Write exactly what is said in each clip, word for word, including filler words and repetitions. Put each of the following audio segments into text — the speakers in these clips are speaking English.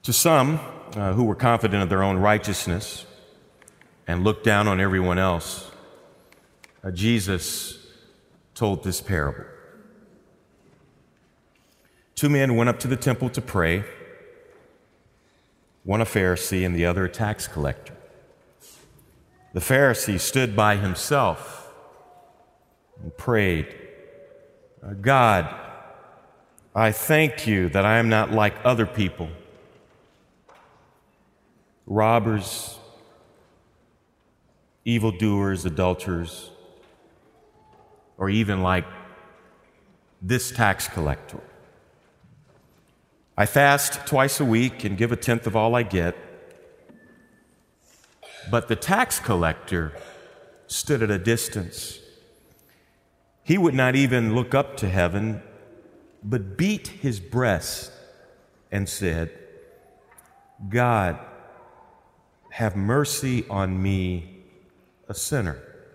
To some uh, who were confident of their own righteousness and looked down on everyone else, uh, Jesus told this parable. Two men went up to the temple to pray, one a Pharisee and the other a tax collector. The Pharisee stood by himself and prayed, God, I thank you that I am not like other people, robbers, evildoers, adulterers, or even like this tax collector. I fast twice a week and give a tenth of all I get. But the tax collector stood at a distance. He would not even look up to heaven, but beat his breast and said, God, have mercy on me, a sinner.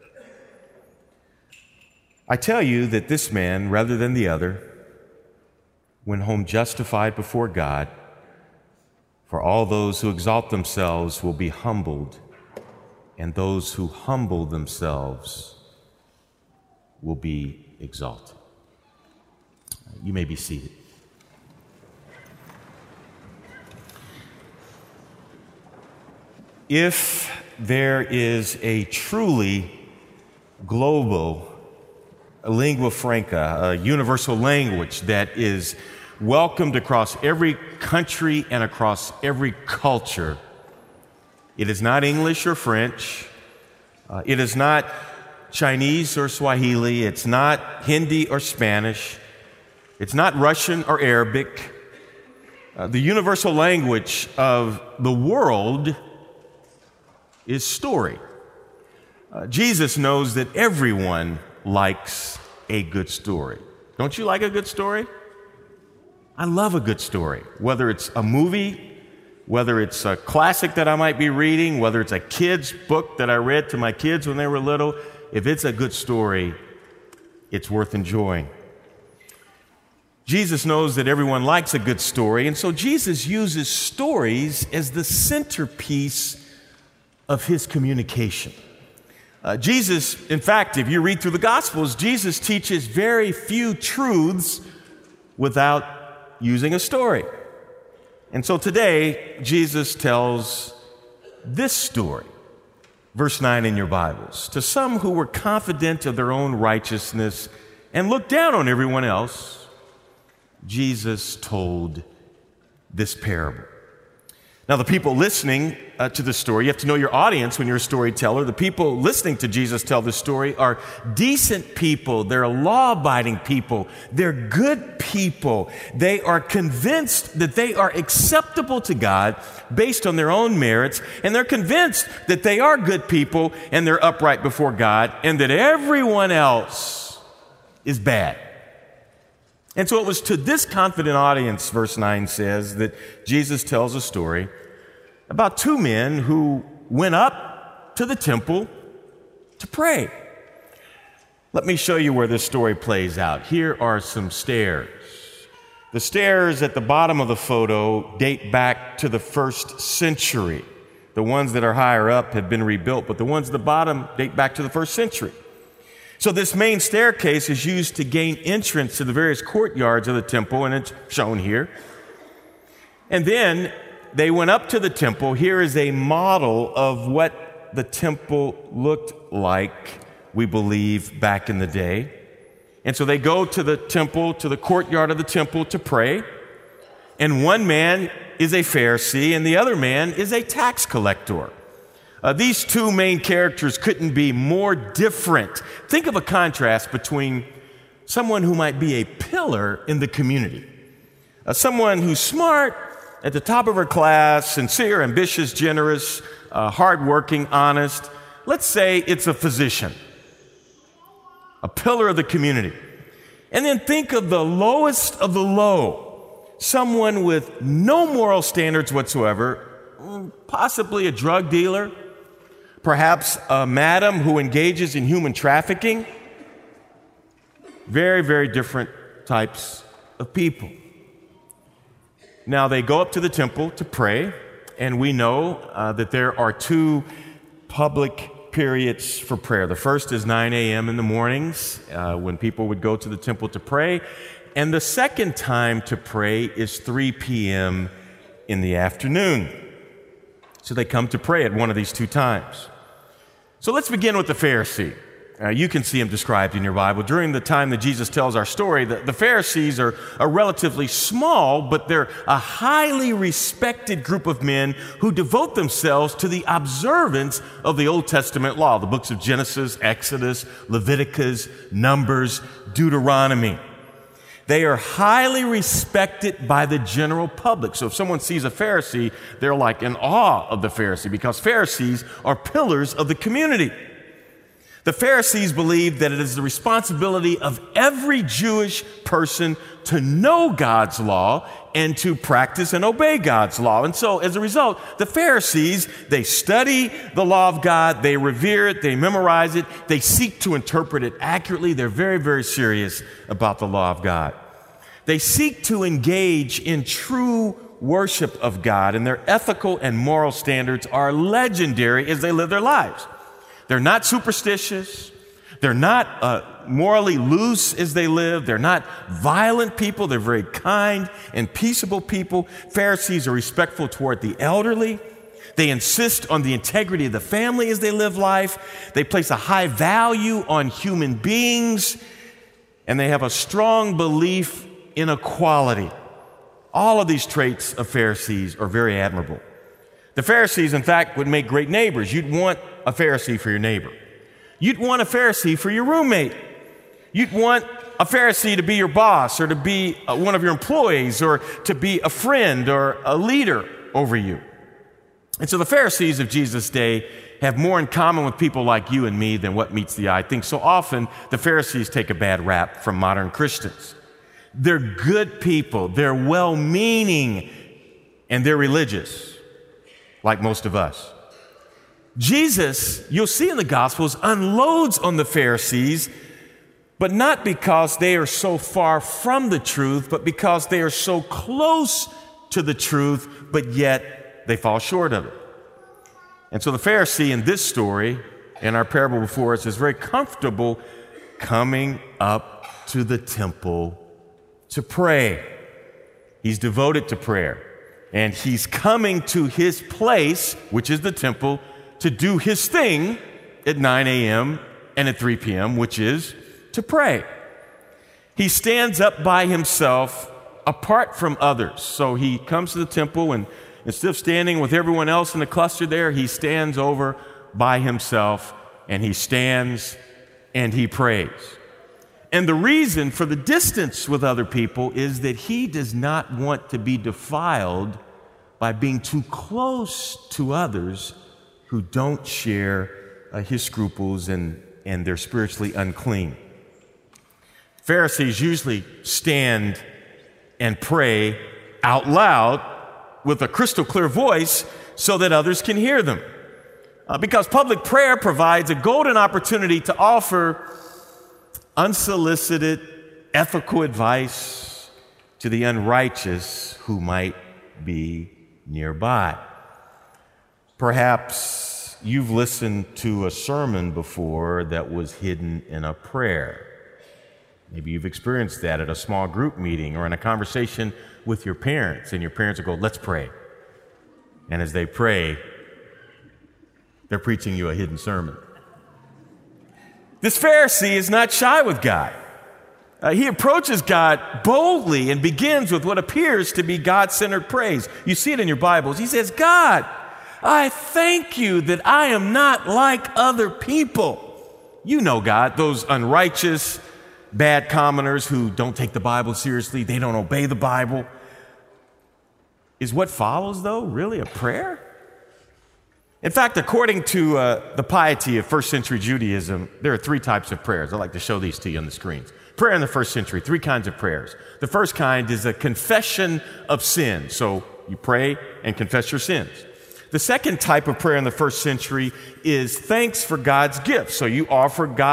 I tell you that this man, rather than the other, went home justified before God, for all those who exalt themselves will be humbled, and those who humble themselves will be exalted. You may be seated. If there is a truly global lingua franca, a universal language that is welcomed across every country and across every culture, it is not English or French. Uh, it is not Chinese or Swahili. It's not Hindi or Spanish. It's not Russian or Arabic. Uh, the universal language of the world is story. Uh, Jesus knows that everyone likes a good story. Don't you like a good story? I love a good story, whether it's a movie, whether it's a classic that I might be reading, whether it's a kid's book that I read to my kids when they were little. If it's a good story, it's worth enjoying. Jesus knows that everyone likes a good story, and so Jesus uses stories as the centerpiece of his communication. Uh, Jesus, in fact, if you read through the Gospels, Jesus teaches very few truths without using a story. And so today, Jesus tells this story. Verse nine in your Bibles. To some who were confident of their own righteousness and looked down on everyone else, Jesus told this parable. Now, the people listening uh, to the story, you have to know your audience when you're a storyteller. The people listening to Jesus tell this story are decent people. They're law-abiding people. They're good people. They are convinced that they are acceptable to God based on their own merits, and they're convinced that they are good people and they're upright before God, and that everyone else is bad. And so it was to this confident audience, verse nine says, that Jesus tells a story about two men who went up to the temple to pray. Let me show you where this story plays out. Here are some stairs. The stairs at the bottom of the photo date back to the first century. The ones that are higher up have been rebuilt, but the ones at the bottom date back to the first century. So this main staircase is used to gain entrance to the various courtyards of the temple, and it's shown here. And then they went up to the temple. Here is a model of what the temple looked like, we believe, back in the day. And so they go to the temple, to the courtyard of the temple to pray. And one man is a Pharisee, and the other man is a tax collector. Uh, these two main characters couldn't be more different. Think of a contrast between someone who might be a pillar in the community, uh, someone who's smart, at the top of her class, sincere, ambitious, generous, uh, hardworking, honest. Let's say it's a physician, a pillar of the community. And then think of the lowest of the low, someone with no moral standards whatsoever, possibly a drug dealer, perhaps a madam who engages in human trafficking. Very, very different types of people. Now, they go up to the temple to pray, and we know uh, that there are two public periods for prayer. The first is nine a.m. in the mornings uh, when people would go to the temple to pray, and the second time to pray is three p.m. in the afternoon. So they come to pray at one of these two times. So let's begin with the Pharisee. Uh, you can see him described in your Bible. During the time that Jesus tells our story, the, the Pharisees are a relatively small, but they're a highly respected group of men who devote themselves to the observance of the Old Testament law, the books of Genesis, Exodus, Leviticus, Numbers, Deuteronomy. They are highly respected by the general public. So if someone sees a Pharisee, they're like in awe of the Pharisee because Pharisees are pillars of the community. The Pharisees believed that it is the responsibility of every Jewish person to know God's law and to practice and obey God's law. And so as a result, the Pharisees, they study the law of God, they revere it, they memorize it, they seek to interpret it accurately. They're very, very serious about the law of God. They seek to engage in true worship of God, and their ethical and moral standards are legendary as they live their lives. They're not superstitious. They're not uh, morally loose as they live. They're not violent people. They're very kind and peaceable people. Pharisees are respectful toward the elderly. They insist on the integrity of the family as they live life. They place a high value on human beings, and they have a strong belief in equality. All of these traits of Pharisees are very admirable. The Pharisees, in fact, would make great neighbors. You'd want a Pharisee for your neighbor. You'd want a Pharisee for your roommate. You'd want a Pharisee to be your boss or to be one of your employees or to be a friend or a leader over you. And so the Pharisees of Jesus' day have more in common with people like you and me than what meets the eye. I think so often the Pharisees take a bad rap from modern Christians. They're good people. They're well-meaning, and they're religious, like most of us. Jesus, you'll see in the Gospels, unloads on the Pharisees, but not because they are so far from the truth, but because they are so close to the truth, but yet they fall short of it. And so the Pharisee in this story, in our parable before us, is very comfortable coming up to the temple to pray. He's devoted to prayer, and he's coming to his place, which is the temple, to do his thing at nine a.m. and at three p.m., which is to pray. He stands up by himself apart from others. So he comes to the temple, and instead of standing with everyone else in the cluster there, he stands over by himself, and he stands and he prays. And the reason for the distance with other people is that he does not want to be defiled by being too close to others who don't share uh, his scruples and, and they're spiritually unclean. Pharisees usually stand and pray out loud with a crystal clear voice so that others can hear them. Uh, because public prayer provides a golden opportunity to offer unsolicited ethical advice to the unrighteous who might be nearby. Perhaps you've listened to a sermon before that was hidden in a prayer. Maybe you've experienced that at a small group meeting or in a conversation with your parents, and your parents will go, "Let's pray." And as they pray, they're preaching you a hidden sermon. This Pharisee is not shy with God. Uh, he approaches God boldly and begins with what appears to be God-centered praise. You see it in your Bibles. He says, "God, I thank you that I am not like other people." You know God, those unrighteous, bad commoners who don't take the Bible seriously, they don't obey the Bible. Is what follows, though, really a prayer? In fact, according to uh, the piety of first century Judaism, there are three types of prayers. I'd like to show these to you on the screens. Prayer in the first century, three kinds of prayers. The first kind is a confession of sin. So you pray and confess your sins. The second type of prayer in the first century is thanks for God's gift. So you offer God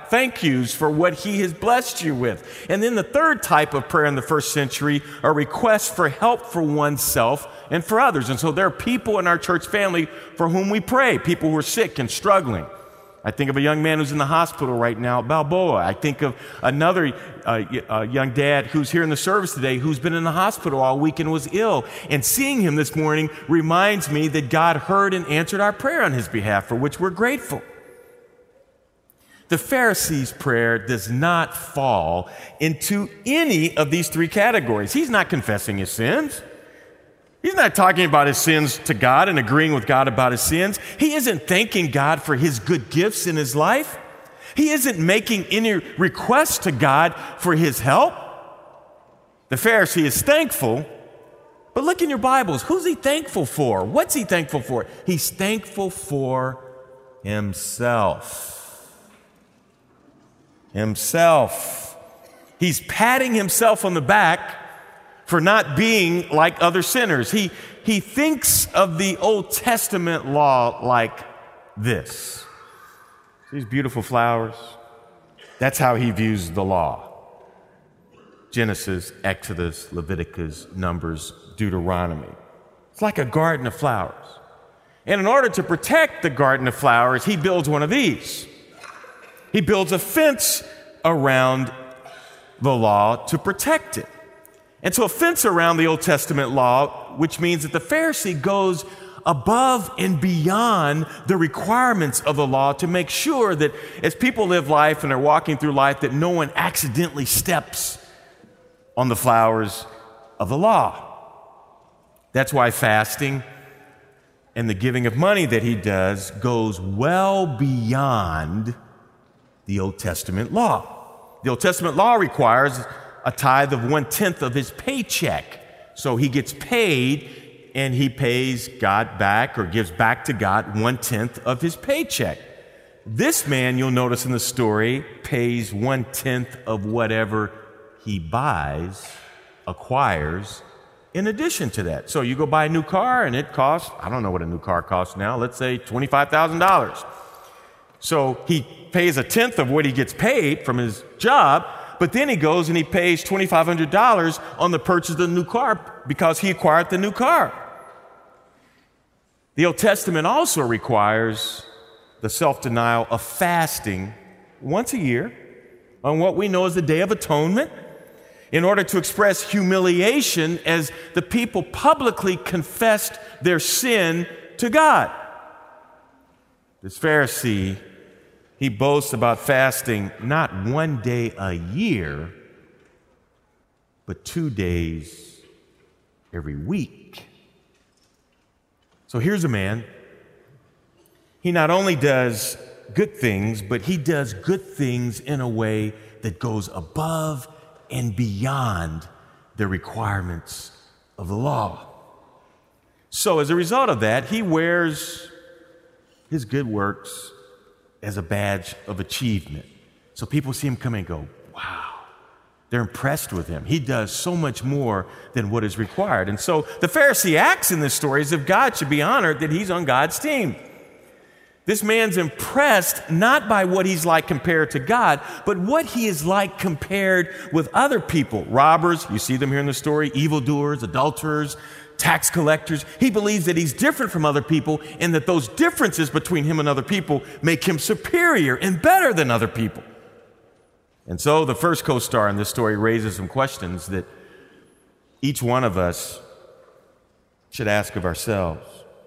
thank yous for what he has blessed you with. And then the third type of prayer in the first century are requests for help for oneself and for others. And so there are people in our church family for whom we pray, people who are sick and struggling. I think of a young man who's in the hospital right now at Balboa. I think of another uh, uh, young dad who's here in the service today who's been in the hospital all week and was ill. And seeing him this morning reminds me that God heard and answered our prayer on his behalf, for which we're grateful. The Pharisee's prayer does not fall into any of these three categories. He's not confessing his sins. He's not talking about his sins to God and agreeing with God about his sins. He isn't thanking God for his good gifts in his life. He isn't making any requests to God for his help. The Pharisee is thankful, but look in your Bibles. Who's he thankful for? What's he thankful for? He's thankful for himself. Himself. He's patting himself on the back for not being like other sinners. He, he thinks of the Old Testament law like this. These beautiful flowers, that's how he views the law. Genesis, Exodus, Leviticus, Numbers, Deuteronomy. It's like a garden of flowers. And in order to protect the garden of flowers, he builds one of these. He builds a fence around the law to protect it. And so a fence around the Old Testament law, which means that the Pharisee goes above and beyond the requirements of the law to make sure that as people live life and are walking through life, that no one accidentally steps on the flowers of the law. That's why fasting and the giving of money that he does goes well beyond the Old Testament law. The Old Testament law requires a tithe of one-tenth of his paycheck. So he gets paid and he pays God back or gives back to God one-tenth of his paycheck. This man, you'll notice in the story, pays one-tenth of whatever he buys, acquires, in addition to that. So you go buy a new car and it costs, I don't know what a new car costs now, let's say twenty-five thousand dollars. So he pays a tenth of what he gets paid from his job, but then he goes and he pays two thousand five hundred dollars on the purchase of the new car because he acquired the new car. The Old Testament also requires the self-denial of fasting once a year on what we know as the Day of Atonement in order to express humiliation as the people publicly confessed their sin to God. This Pharisee, he boasts about fasting not one day a year, but two days every week. So here's a man. He not only does good things, but he does good things in a way that goes above and beyond the requirements of the law. So as a result of that, he wears his good works as a badge of achievement. So people see him come and go, wow. They're impressed with him. He does so much more than what is required. And so the Pharisee acts in this story as if God should be honored that he's on God's team. This man's impressed not by what he's like compared to God, but what he is like compared with other people. Robbers, you see them here in the story, evildoers, adulterers, tax collectors. He believes that he's different from other people and that those differences between him and other people make him superior and better than other people. And so the first co-star in this story raises some questions that each one of us should ask of ourselves.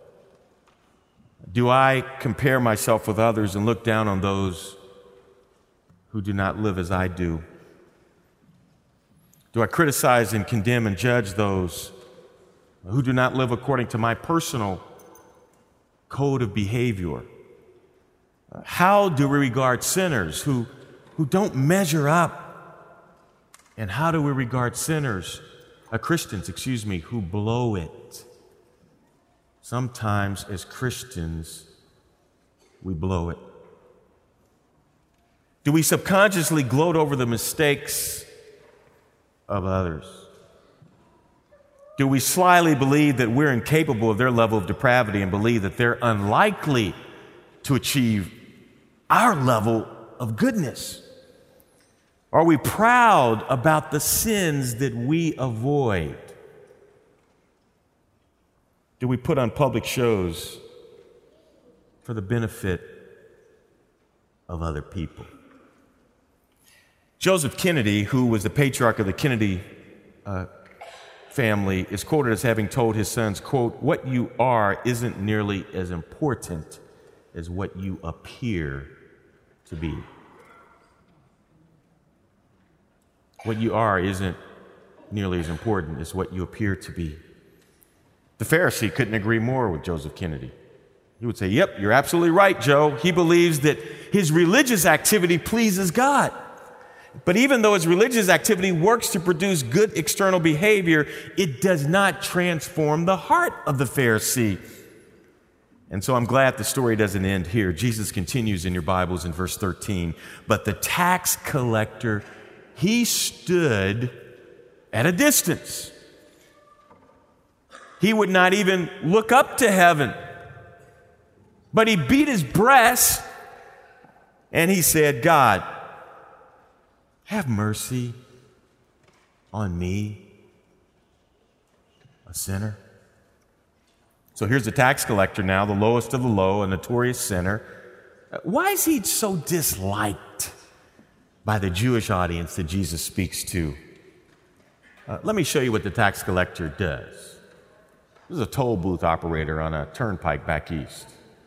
Do I compare myself with others and look down on those who do not live as I do? Do I criticize and condemn and judge those who do not live according to my personal code of behavior? How do we regard sinners who, who don't measure up? And how do we regard sinners, uh, Christians, excuse me, who blow it? Sometimes as Christians, we blow it. Do we subconsciously gloat over the mistakes of others? Do we slyly believe that we're incapable of their level of depravity and believe that they're unlikely to achieve our level of goodness? Are we proud about the sins that we avoid? Do we put on public shows for the benefit of other people? Joseph Kennedy, who was the patriarch of the Kennedy uh, family, is quoted as having told his sons, quote, "What you are isn't nearly as important as what you appear to be." What you are isn't nearly as important as what you appear to be. The Pharisee couldn't agree more with Joseph Kennedy. He would say, "Yep, you're absolutely right, Joe." He believes that his religious activity pleases God. But even though his religious activity works to produce good external behavior, it does not transform the heart of the Pharisee. And so I'm glad the story doesn't end here. Jesus continues in your Bibles in verse thirteen. "But the tax collector, he stood at a distance. He would not even look up to heaven, but he beat his breast and he said, 'God, have mercy on me, a sinner.'" So here's the tax collector now, the lowest of the low, a notorious sinner. Why is he so disliked by the Jewish audience that Jesus speaks to? Uh, let me show you what the tax collector does. This is a toll booth operator on a turnpike back east.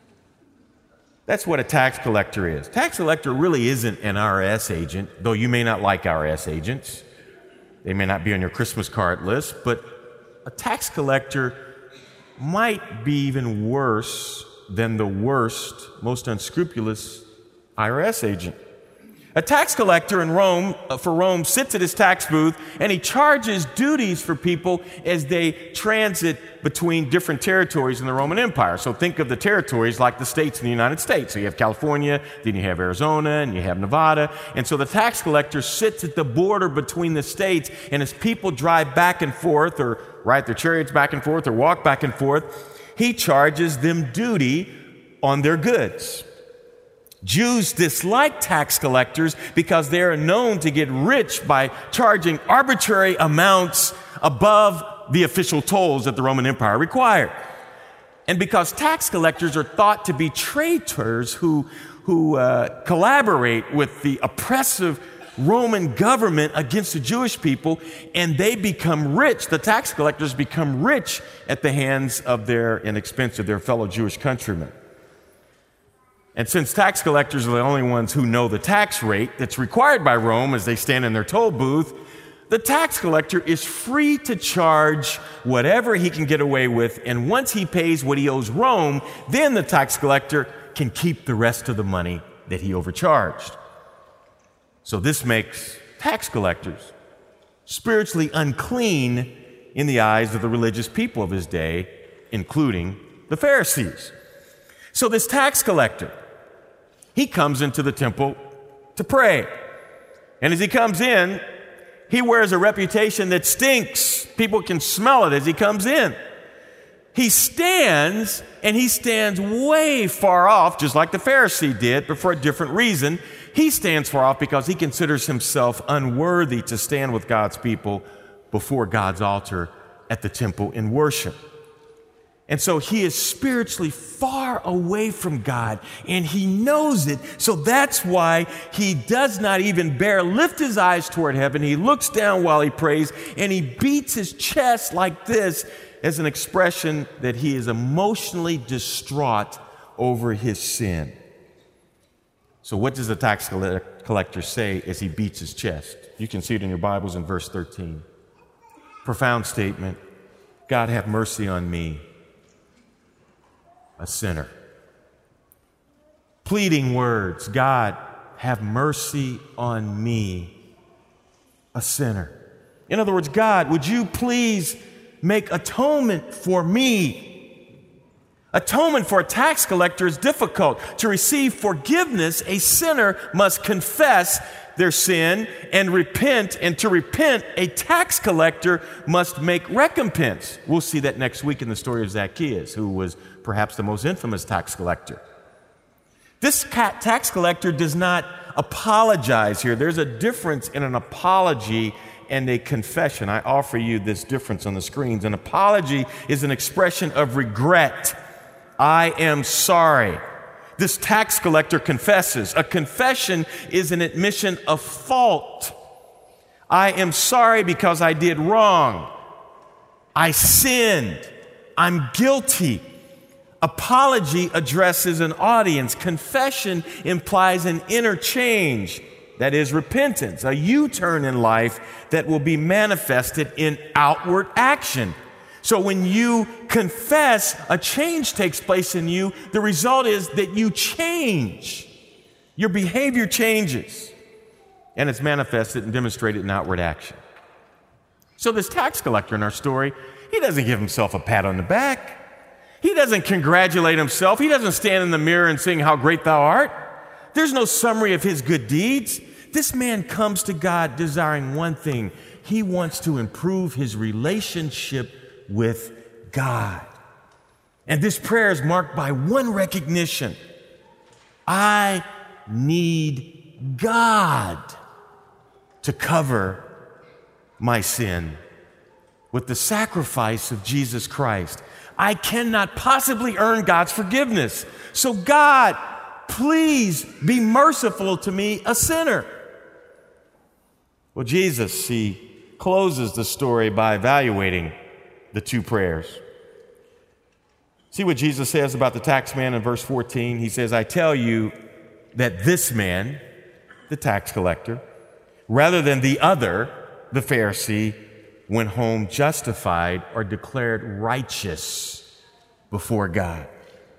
That's what a tax collector is. Tax collector really isn't an I R S agent, though you may not like I R S agents. They may not be on your Christmas card list, but a tax collector might be even worse than the worst, most unscrupulous I R S agent. A tax collector in Rome, uh, for Rome, sits at his tax booth and he charges duties for people as they transit between different territories in the Roman Empire. So think of the territories like the states in the United States. So you have California, then you have Arizona, and you have Nevada. And so the tax collector sits at the border between the states, and as people drive back and forth or ride their chariots back and forth or walk back and forth, he charges them duty on their goods. Jews dislike tax collectors because they are known to get rich by charging arbitrary amounts above the official tolls that the Roman Empire required. And because tax collectors are thought to be traitors who, who uh, collaborate with the oppressive Roman government against the Jewish people, and they become rich, the tax collectors become rich at the hands of their, and expense of their fellow Jewish countrymen. And since tax collectors are the only ones who know the tax rate that's required by Rome as they stand in their toll booth, the tax collector is free to charge whatever he can get away with, and once he pays what he owes Rome, then the tax collector can keep the rest of the money that he overcharged. So this makes tax collectors spiritually unclean in the eyes of the religious people of his day, including the Pharisees. So this tax collector, he comes into the temple to pray. And as he comes in, he wears a reputation that stinks. People can smell it as he comes in. He stands, and he stands way far off, just like the Pharisee did, but for a different reason. He stands far off because he considers himself unworthy to stand with God's people before God's altar at the temple in worship. And so he is spiritually far away from God, and he knows it. So that's why he does not even dare lift his eyes toward heaven. He looks down while he prays, and he beats his chest like this as an expression that he is emotionally distraught over his sin. So what does the tax collector say as he beats his chest? You can see it in your Bibles in verse thirteen. Profound statement. God, have mercy on me, a sinner. Pleading words. God, have mercy on me, a sinner. In other words, God, would you please make atonement for me? Atonement for a tax collector is difficult. To receive forgiveness, a sinner must confess their sin and repent, and to repent, a tax collector must make recompense. We'll see that next week in the story of Zacchaeus, who was perhaps the most infamous tax collector. This tax collector does not apologize here. There's a difference in an apology and a confession. I offer you this difference on the screens. An apology is an expression of regret. I am sorry. This tax collector confesses. A confession is an admission of fault. I am sorry because I did wrong. I sinned. I'm guilty. Apology addresses an audience. Confession implies an interchange, that is repentance, a U-turn in life that will be manifested in outward action. So when you confess, a change takes place in you. The result is that you change. Your behavior changes, and it's manifested and demonstrated in outward action. So this tax collector in our story, he doesn't give himself a pat on the back. He doesn't congratulate himself. He doesn't stand in the mirror and sing, "How great thou art." There's no summary of his good deeds. This man comes to God desiring one thing. He wants to improve his relationship with God. And this prayer is marked by one recognition. I need God to cover my sin with the sacrifice of Jesus Christ. I cannot possibly earn God's forgiveness. So God, please be merciful to me, a sinner. Well, Jesus, he closes the story by evaluating the two prayers. See what Jesus says about the tax man in verse fourteen? He says, I tell you that this man, the tax collector, rather than the other, the Pharisee, went home justified or declared righteous before God.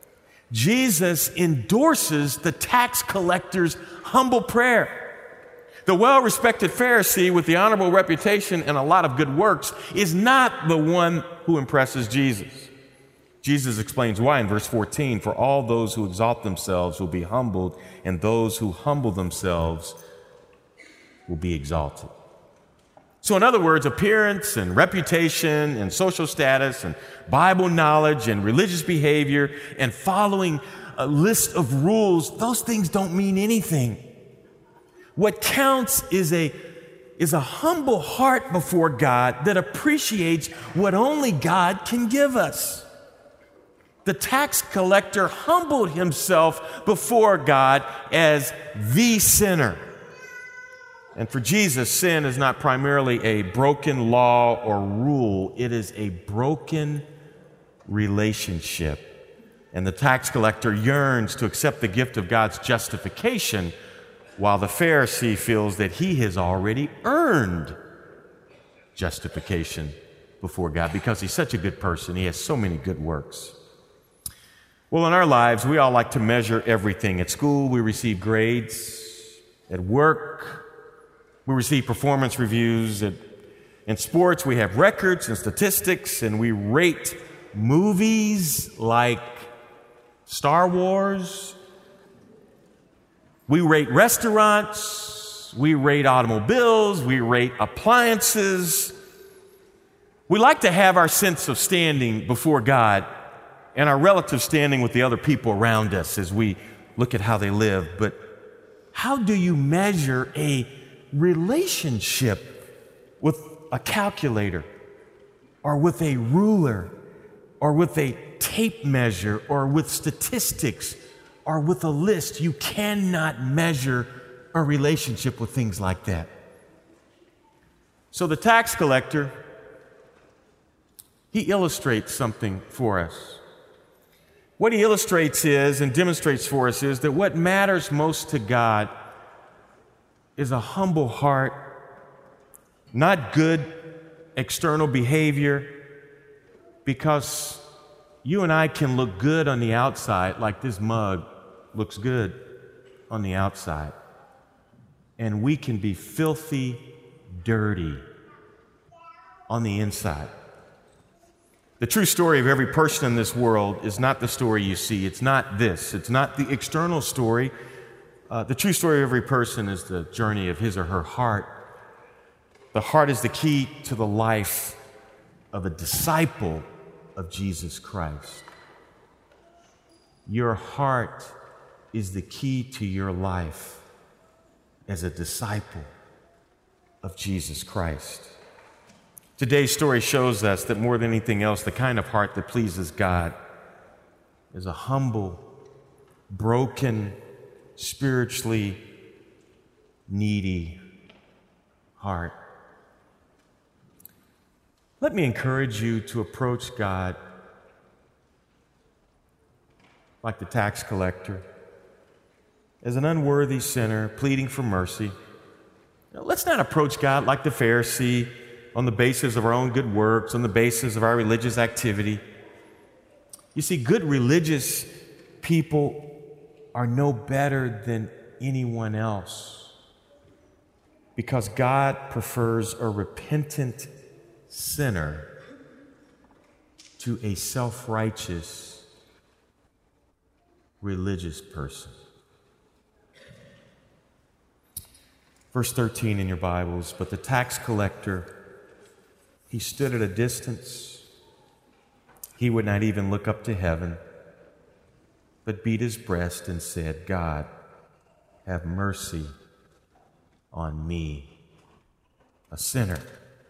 Jesus endorses the tax collector's humble prayer. The well-respected Pharisee with the honorable reputation and a lot of good works is not the one who impresses Jesus. Jesus explains why in verse fourteen, for all those who exalt themselves will be humbled, and those who humble themselves will be exalted. So in other words, appearance and reputation and social status and Bible knowledge and religious behavior and following a list of rules, those things don't mean anything. What counts is a, is a humble heart before God that appreciates what only God can give us. The tax collector humbled himself before God as the sinner. And for Jesus, sin is not primarily a broken law or rule. It is a broken relationship. And the tax collector yearns to accept the gift of God's justification, while the Pharisee feels that he has already earned justification before God because he's such a good person. He has so many good works. Well, in our lives, we all like to measure everything. At school, we receive grades. At work, we receive performance reviews. In sports, we have records and statistics, and we rate movies like Star Wars. We rate restaurants. We rate automobiles. We rate appliances. We like to have our sense of standing before God and our relative standing with the other people around us as we look at how they live. But how do you measure a relationship with a calculator or with a ruler or with a tape measure or with statistics or with a list? You cannot measure a relationship with things like that. So the tax collector, he illustrates something for us. What he illustrates is and demonstrates for us is that what matters most to God is a humble heart, not good external behavior, because you and I can look good on the outside, like this mug looks good on the outside, and we can be filthy, dirty on the inside. The true story of every person in this world is not the story you see. It's not this. It's not the external story. Uh, the true story of every person is the journey of his or her heart. The heart is the key to the life of a disciple of Jesus Christ. Your heart is the key to your life. as a disciple of Jesus Christ. Today's story shows us that more than anything else, the kind of heart that pleases God is a humble, broken, spiritually needy heart. Let me encourage you to approach God like the tax collector, as an unworthy sinner pleading for mercy. Now, let's not approach God like the Pharisee on the basis of our own good works, on the basis of our religious activity. You see, good religious people are no better than anyone else because God prefers a repentant sinner to a self-righteous religious person. Verse thirteen in your Bibles, but the tax collector, he stood at a distance. He would not even look up to heaven, but beat his breast and said, God, have mercy on me, a sinner.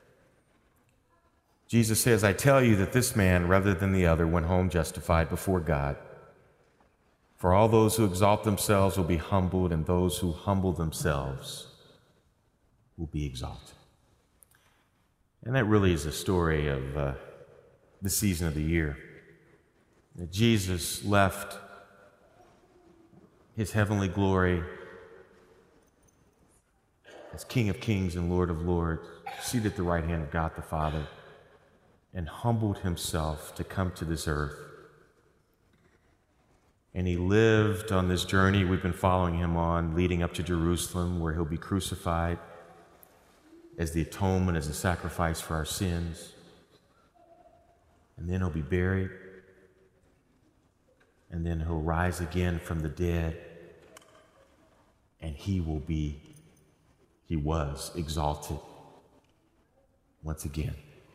Jesus says, I tell you that this man, rather than the other, went home justified before God. For all those who exalt themselves will be humbled, and those who humble themselves will be exalted. And that really is a story of uh, the season of the year. That Jesus left his heavenly glory as King of Kings and Lord of Lords, seated at the right hand of God the Father, and humbled himself to come to this earth. And he lived on this journey we've been following him on, leading up to Jerusalem, where he'll be crucified as the atonement, as a sacrifice for our sins. And then he'll be buried. And then he'll rise again from the dead. And he will be, he was exalted once again.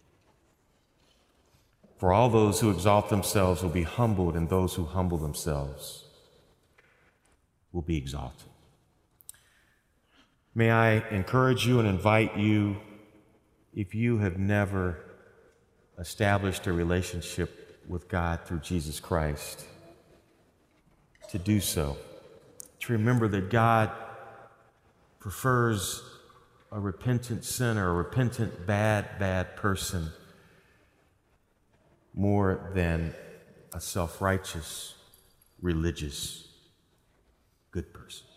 For all those who exalt themselves will be humbled, and those who humble themselves will be exalted. May I encourage you and invite you, if you have never established a relationship with God through Jesus Christ, to do so. To remember that God prefers a repentant sinner, a repentant bad, bad person, more than a self-righteous, religious, good person.